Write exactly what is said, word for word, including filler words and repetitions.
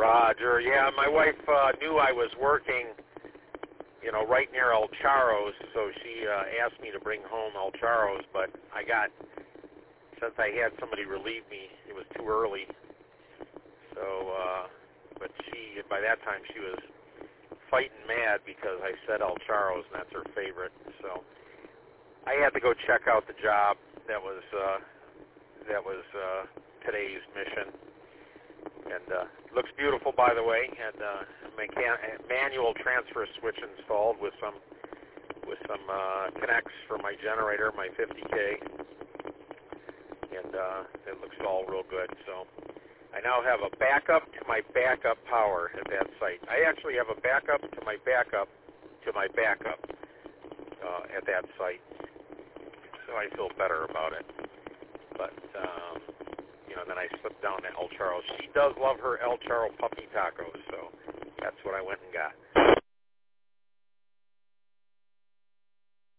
Roger. Yeah, my wife uh, knew I was working, you know, right near El Charros, so she uh, asked me to bring home El Charros, but I got, since I had somebody relieve me, it was too early. So, uh, but she, by that time, she was fighting mad because I said El Charros, and that's her favorite. So I had to go check out the job. That was uh, that was uh, today's mission. And uh, looks beautiful, by the way. And uh, mechan- manual transfer switch installed with some with some uh, connects for my generator, my fifty K. And uh, it looks all real good. So I now have a backup to my backup power at that site. I actually have a backup to my backup to my backup uh, at that site. So I feel better about it. But um, you know, then I slipped down to El Charro. She does love her El Charro puppy tacos, so that's what I went and got.